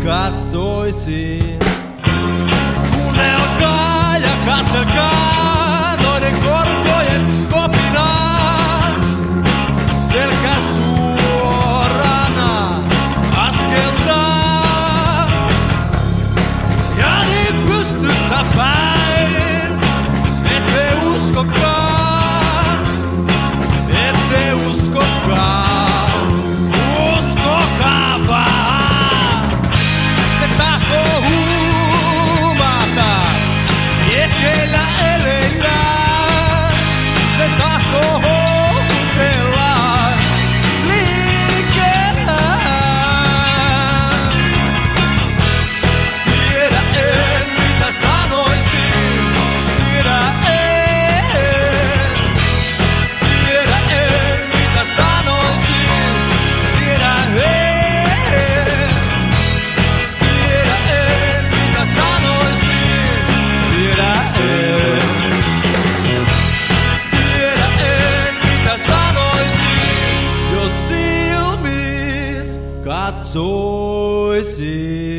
katsoisin. Kuunnelkaa ja katselkaa noiden korkojen kopinaa. Selkä suorana askeltaa. Ja niin pystyssä päin, ette uskokaa, ette uskokaa. Uskokaa vaan, se tahtoo huumata, liekkeillä eleillä. Se tahtoo houkutella liikkeellä. Tiedä en mitä sanoisin, tiedä en. Tiedä en mitä sanoisin, tiedä en. Tiedä en mitä sanoisin, tiedä en. Tiedä en mitä sanoisin, jos silmis katsoisin.